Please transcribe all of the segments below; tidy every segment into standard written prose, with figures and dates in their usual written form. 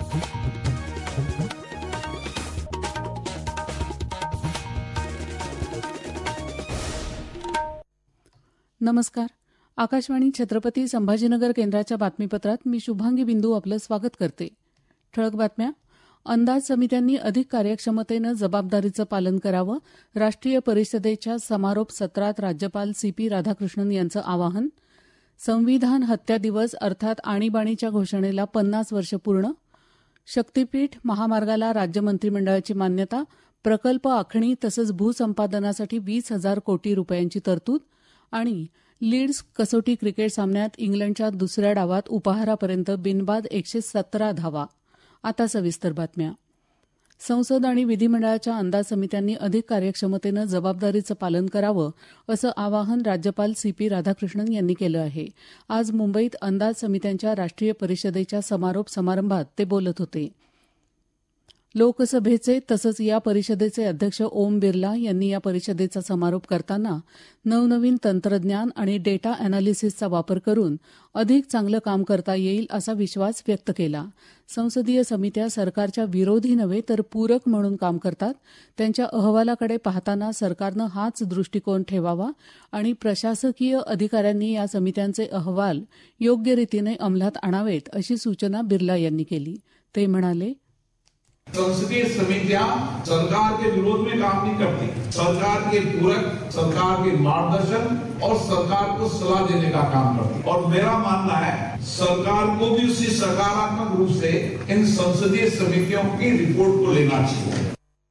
नमस्कार. आकाशवाणी छत्रपती संभाजीनगर केंद्राच्या बातमीपत्रात मी शुभांगी बिंदू आपलं स्वागत करते. ठळक बातम्या. अंदाज समित्यांनी अधिक कार्यक्षमतेनं जबाबदारीचं पालन करावं, राष्ट्रीय परिषदेच्या समारोप सत्रात राज्यपाल CP राधाकृष्णन यांचं आवाहन. संविधान हत्या दिवस अर्थात आणीबाणीच्या घोषणेला 50 वर्ष पूर्ण. शक्तीपीठ महामार्गाला राज्य मंत्रिमंडळाची मान्यता. प्रकल्प आखणी तसंच भूसंपादनासाठी 20,000 कोटी रुपयांची तरतूद. आणि लीड्स कसोटी क्रिकेट सामन्यात इंग्लंडच्या दुसऱ्या डावात उपाहारापर्यंत बिनबाद 117 धावा. आता सविस्तर बातम्या. संसद आणि विधिमंडळाच्या अंदाज समित्यांनी अधिक कार्यक्षमतेनं जबाबदारीचं पालन करावं असं आवाहन राज्यपाल CP राधाकृष्णन यांनी केलं आहे. आज मुंबईत अंदाज समित्यांच्या राष्ट्रीय परिषदेच्या समारोप समारंभात ते बोलत होते. लोकसभेचे तसंच या परिषदेचे अध्यक्ष ओम बिर्ला यांनी या परिषदेचा समारोप करताना नवनवीन तंत्रज्ञान आणि डेटा अॅनालिसिसचा वापर करून अधिक चांगलं काम करता येईल असा विश्वास व्यक्त केला. संसदीय समित्या सरकारच्या विरोधी नव्हे तर पूरक म्हणून काम करतात. त्यांच्या अहवालाकडे पाहताना सरकारनं हाच दृष्टिकोन ठेवावा आणि प्रशासकीय अधिकाऱ्यांनी या समित्यांचे अहवाल योग्य रीतीने अंमलात आणावेत अशी सूचना बिर्ला यांनी केली. ते म्हणाले, संसदीय समितियां सरकार के विरोध में काम नहीं करती, सरकार के पूरक, सरकार के मार्गदर्शन और सरकार को सलाह देने का काम करती। और मेरा मानना है सरकार को भी उसी सकारात्मक रूप से इन संसदीय समितियों की रिपोर्ट को लेना चाहिए.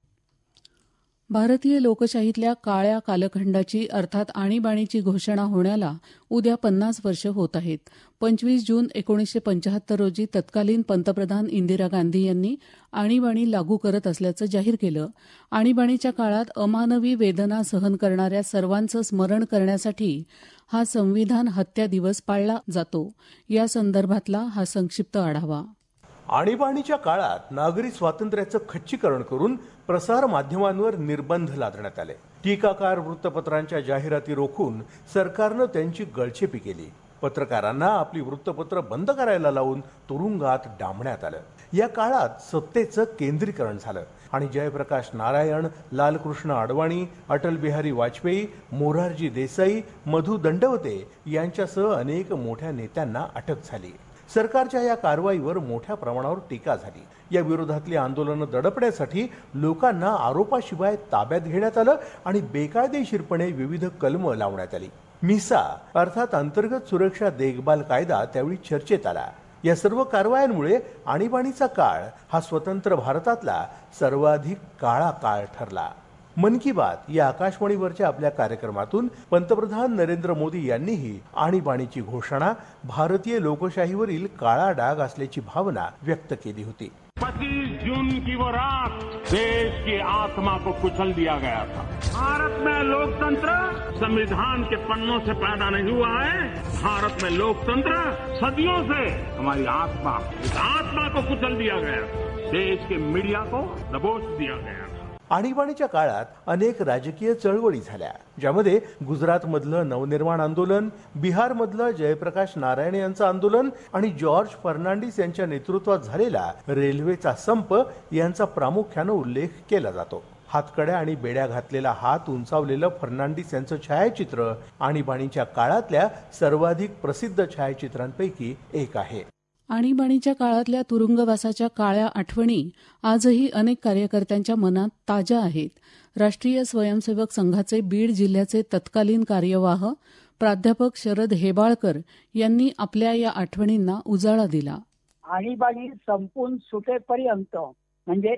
भारतीय लोकशाहीतल्या काळ्या कालखंडाची अर्थात आणीबाणीची घोषणा होण्याला उद्या 50 वर्ष होत आहेत. 25 जून 1975 रोजी तत्कालीन पंतप्रधान इंदिरा गांधी यांनी आणीबाणी लागू करत असल्याचं जाहीर केलं. आणीबाणीच्या काळात अमानवी वेदना सहन करणाऱ्या सर्वांचं स्मरण करण्यासाठी हा संविधान हत्या दिवस पाळला जातो. या संदर्भातला हा संक्षिप्त आढावा. आणीबाणीच्या काळात नागरी स्वातंत्र्याचं खच्चीकरण करून प्रसार माध्यमांवर निर्बंध लादण्यात आले. टीकाकार वृत्तपत्रांच्या जाहिराती रोखून सरकारनं त्यांची गळचेपी केली. पत्रकारांना आपली वृत्तपत्र बंद करायला लावून तुरुंगात डांबण्यात आलं. या काळात सत्तेचं केंद्रीकरण झालं आणि जयप्रकाश नारायण, लालकृष्ण अडवाणी, अटल बिहारी वाजपेयी, मोरारजी देसाई, मधु दंडवते यांच्यासह अनेक मोठ्या नेत्यांना अटक झाली. सरकारच्या या कारवाईवर मोठ्या प्रमाणावर टीका झाली. या विरोधातली आंदोलनं दडपण्यासाठी लोकांना आरोपाशिवाय ताब्यात घेण्यात आलं आणि बेकायदेशीरपणे विविध कलमं लावण्यात आली. मिसा अर्थात अंतर्गत सुरक्षा देखभाल कायदा त्यावेळी चर्चेत आला. या सर्व कारवायांमुळे आणीबाणीचा काळ हा स्वतंत्र भारतातला सर्वाधिक काळा काळ ठरला. मन की बात या आकाशवाणीवरच्या आपल्या कार्यक्रमातून पंतप्रधान नरेंद्र मोदी यांनीही आणीबाणीची घोषणा भारतीय लोकशाहीवरील काळा डाग असल्याची भावना व्यक्त केली होती. 25 जून की वो रात देश की आत्मा को कुचल दिया गया था. भारत में लोकतंत्र संविधान के पन्नों से पैदा नहीं हुआ है. भारत में लोकतंत्र सदियों से हमारी आत्मा, इस आत्मा को कुचल दिया गया. देश के मीडिया को दबोच दिया गया. आणीबाणीच्या काळात अनेक राजकीय चळवळी झाल्या, ज्यामध्ये गुजरातमधलं नवनिर्माण आंदोलन, बिहारमधलं जयप्रकाश नारायण यांचं आंदोलन आणि जॉर्ज फर्नांडिस यांच्या नेतृत्वात झालेला रेल्वेचा संप यांचा प्रामुख्यानं उल्लेख केला जातो. हातकड्या आणि बेड्या घातलेला हात उंचावलेलं फर्नांडिस यांचं छायाचित्र आणीबाणीच्या काळातल्या सर्वाधिक प्रसिद्ध छायाचित्रांपैकी एक आहे. आणीबाणीच्या काळातल्या तुरुंगवासाच्या काळ्या आठवणी आजही अनेक कार्यकर्त्यांच्या मनात ताज्या आहेत. राष्ट्रीय स्वयंसेवक संघाचे बीड जिल्ह्याचे तत्कालीन कार्यवाह प्राध्यापक शरद हेबाळकर यांनी आपल्या या आठवणींना उजाळा दिला. आणीबाणी संपून सुटेपर्यंत म्हणजे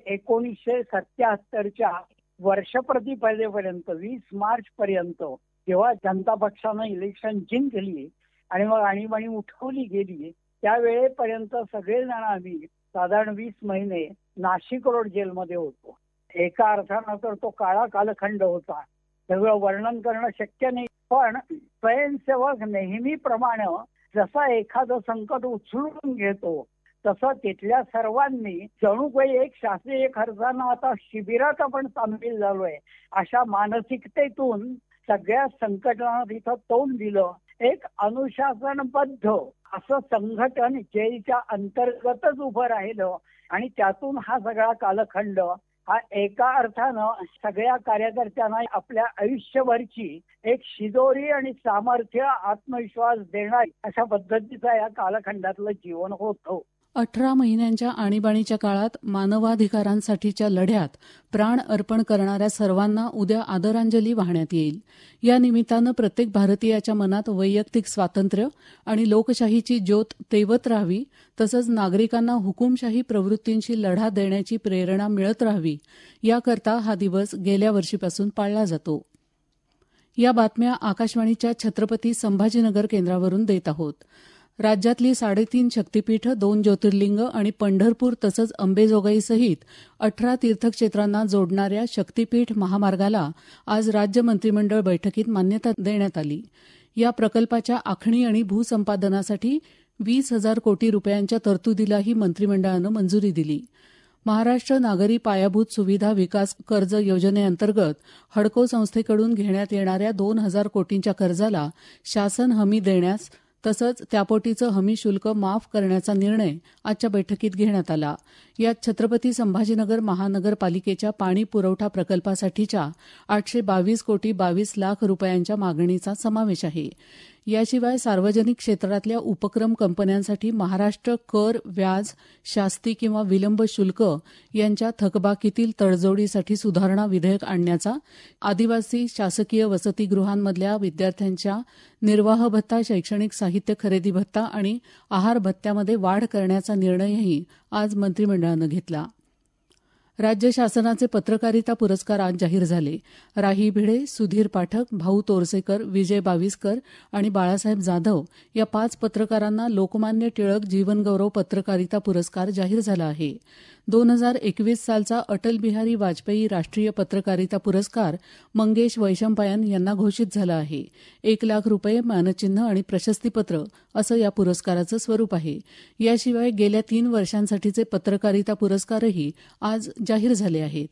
1977च्या वर्षप्रतिपदेपर्यंत 20 मार्च पर्यंत जेव्हा जनता पक्षानं इलेक्शन जिंकली आणि मग आणीबाणी उठवली गेली, त्यावेळेपर्यंत सगळेजण आम्ही साधारण 20 महिने नाशिक रोड जेलमध्ये होतो. एका अर्थानं तर तो काळा कालखंड होता. सगळं वर्णन करणं शक्य नाही. पण स्वयंसेवक नेहमीप्रमाणे जसा एखादं संकट उचलून घेतो तसं तिथल्या सर्वांनी जणू काही एक शास्त्रीय खर्चानं आता शिबिरात आपण सामील झालोय अशा मानसिकतेतून सगळ्या संकटांना तिथं तोंड दिलं. एक अनुशासनबद्ध असं संघटन जेलच्या अंतर्गतच उभं राहिलं आणि त्यातून हा सगळा कालखंड हा एका अर्थानं सगळ्या कार्यकर्त्यांना आपल्या आयुष्यभरची एक शिदोरी आणि सामर्थ्य, आत्मविश्वास देणारी अशा पद्धतीचा या कालखंडातलं जीवन होतं. 18 महिन्यांच्या आणीबाणीच्या काळात मानवाधिकारांसाठीच्या लढ्यात प्राण अर्पण करणाऱ्या सर्वांना उद्या आदरांजली वाहण्यात येईल. या निमित्तानं प्रत्येक भारतीयाच्या मनात वैयक्तिक स्वातंत्र्य आणि लोकशाहीची ज्योत तेवत राहावी, तसंच नागरिकांना हुकुमशाही प्रवृत्तींशी लढा देण्याची प्रेरणा मिळत राहावी, याकरता हा दिवस गेल्या वर्षीपासून पाळला जातो. या बातम्या आकाशवाणीच्या छत्रपती संभाजीनगर केंद्रावरून देत आहोत. राज्यातली 3.5 शक्तिपीठं, 2 ज्योतिर्लिंग आणि पंढरपूर तसंच अंबेजोगाईसहित 18 तीर्थक्षेत्रांना जोडणाऱ्या शक्तिपीठ महामार्गाला आज राज्य मंत्रिमंडळ बैठकीत मान्यता देण्यात आली. या प्रकल्पाच्या आखणी आणि भूसंपादनासाठी 20,000 कोटी रुपयांच्या तरतुदीलाही मंत्रिमंडळानं मंजुरी दिली. महाराष्ट्र नागरी पायाभूत सुविधा विकास कर्ज योजनेअंतर्गत हडको संस्थेकडून घेण्यात येणाऱ्या 2,000 कोटींच्या कर्जाला शासन हमी देण्यास तसंच त्यापोटीचं हमी शुल्क माफ करण्याचा निर्णय आजच्या बैठकीत घेण्यात आला. यात छत्रपती संभाजीनगर महानगरपालिकेच्या पाणी पुरवठा प्रकल्पासाठीच्या 822 कोटी 22 लाख रुपयांच्या मागणीचा समावेश आहे. याशिवाय सार्वजनिक क्षेत्रातल्या उपक्रम कंपन्यांसाठी महाराष्ट्र कर, व्याज, शास्ती किंवा विलंब शुल्क यांच्या थकबाकीतील तडजोडीसाठी सुधारणा विधेयक आणण्याचा, आदिवासी शासकीय वसतिगृहांमधल्या विद्यार्थ्यांच्या निर्वाह भत्ता, शैक्षणिक साहित्य खरेदी भत्ता आणि आहार भत्त्यामध्ये वाढ करण्याचा निर्णयही आज मंत्रिमंडळानं घेतला. राज्य शासनाचे पत्रकारिता पुरस्कार आज जाहीर झाले. राही भिडे, सुधीर पाठक, भाऊ तोरसेकर, विजय बाविस्कर आणि बाळासाहेब जाधव या 5 पत्रकारांना लोकमान्य टिळक जीवनगौरव पत्रकारिता पुरस्कार जाहीर झाला आहे. 2021 सालचा अटल बिहारी वाजपेयी राष्ट्रीय पत्रकारिता पुरस्कार मंगेश वैशंपायन यांना घोषित झाला आहे. 1 लाख रुपये, मानचिन्ह आणि प्रशस्तीपत्र असं या पुरस्काराचं स्वरूप आहे. याशिवाय गेल्या 3 वर्षांसाठीचे पत्रकारिता पुरस्कारही आज जाहीर झाले आहेत.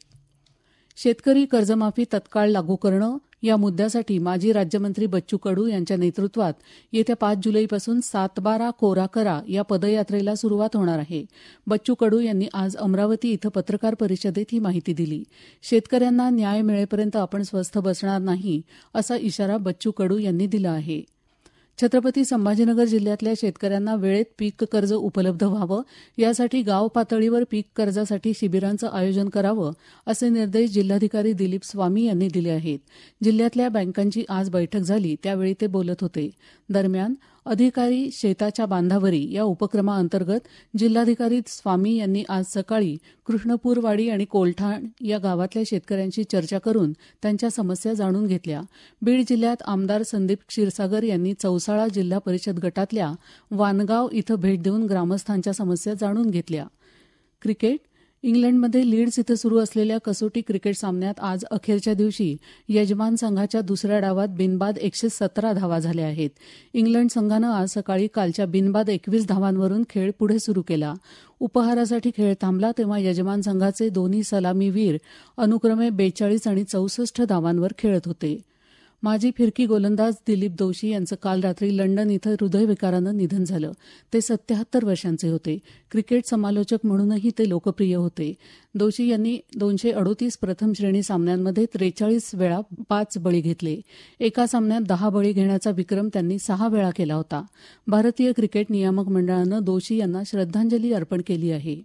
शेतकरी कर्जमाफी तत्काळ लागू करणं या मुद्द्यासाठी माजी राज्यमंत्री बच्चू कडू यांच्या नेतृत्वात येत्या 5 जुलैपासून 7/12 कोरा करा या पदयात्रेला सुरुवात होणार आहे. बच्चू कडू यांनी आज अमरावती इथं पत्रकार परिषदेत ही माहिती दिली. शेतकऱ्यांना न्याय मिळेपर्यंत आपण स्वस्थ बसणार नाही असा इशारा बच्चू कडू यांनी दिला आहे. छत्रपती संभाजीनगर जिल्ह्यातल्या शेतकऱ्यांना वेळेत पीक कर्ज उपलब्ध व्हावं यासाठी गाव पातळीवर पीक कर्जासाठी शिबिरांचं आयोजन करावं असे निर्देश जिल्हाधिकारी दिलीप स्वामी यांनी दिले आहेत. जिल्ह्यातल्या बँकांची आज बैठक झाली त्यावेळी ते बोलत होते. दरम्यान अधिकारी शेताच्या बांधावरी या उपक्रमाअंतर्गत जिल्हाधिकारी स्वामी यांनी आज सकाळी कृष्णपूरवाडी आणि कोलठाण या गावातल्या शेतकऱ्यांशी चर्चा करून त्यांच्या समस्या जाणून घेतल्या. बीड जिल्ह्यात आमदार संदीप क्षीरसागर यांनी चौसाळा जिल्हा परिषद गटातल्या वानगाव इथं भेट देऊन ग्रामस्थांच्या समस्या जाणून घेतल्या. क्रिकेट इंग्लंडमध्ये लीड्स इथं सुरू असलेल्या कसोटी क्रिकेट सामन्यात आज अखेरच्या दिवशी यजमान संघाच्या दुसऱ्या डावात बिनबाद 117 धावा झाल्या आहेत. इंग्लंड संघानं आज सकाळी कालच्या बिनबाद 21 धावांवरून खेळ पुढे सुरू केला. उपहारासाठी खेळ थांबला तेव्हा यजमान संघाचे दोन्ही सलामीवीर अनुक्रमे 42 आणि 64 धावांवर खेळत होते. माजी फिरकी गोलंदाज दिलीप दोशी यांचं काल रात्री लंडन इथं हृदयविकारानं निधन झालं. ते 77 वर्षांचे होते. क्रिकेट समालोचक म्हणूनही ते लोकप्रिय होते. दोशी यांनी 238 प्रथम श्रेणी सामन्यांमध्ये 43 वेळा 5 बळी घेतले. एका सामन्यात 10 बळी घेण्याचा विक्रम त्यांनी 6 वेळा केला होता. भारतीय क्रिकेट नियामक मंडळानं दोशी यांना श्रद्धांजली अर्पण केली आहे.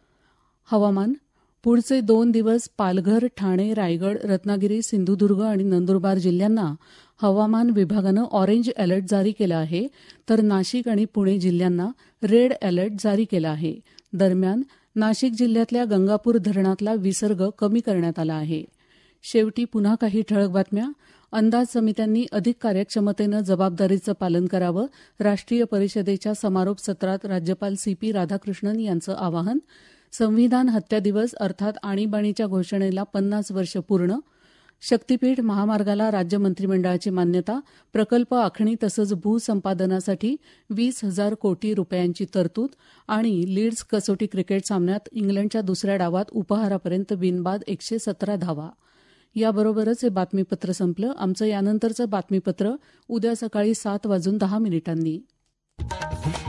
हवामान. पुढचे 2 दिवस पालघर, ठाणे, रायगड, रत्नागिरी, सिंधुदुर्ग आणि नंदुरबार जिल्ह्यांना हवामान विभागानं ऑरेंज अलर्ट जारी केला आहे, तर नाशिक आणि पुणे जिल्ह्यांना रेड अलर्ट जारी केला आहे. दरम्यान नाशिक जिल्ह्यातल्या गंगापूर धरणातला विसर्ग कमी करण्यात आला आहे. शेवटी पुन्हा काही ठळक बातम्या. अंदाज समित्यांनी अधिक कार्यक्षमतेनं जबाबदारीचं पालन करावं, राष्ट्रीय परिषदेच्या समारोप सत्रात राज्यपाल CP राधाकृष्णन यांचं आवाहन. संविधान हत्या दिवस अर्थात आणीबाणीच्या घोषणेला 50 वर्ष पूर्ण. शक्तिपीठ महामार्गाला राज्य मंत्रिमंडळाची मान्यता. प्रकल्प आखणी तसंच भूसंपादनासाठी 20,000 कोटी रुपयांची तरतूद. आणि लीड्स कसोटी क्रिकेट सामन्यात इंग्लंडच्या दुसऱ्या डावात उपहारापर्यंत बिनबाद 117 धावा. याबरोबरच हे बातमीपत्र संपलं. आमचं यानंतरचं बातमीपत्र उद्या सकाळी 7:10 वाजून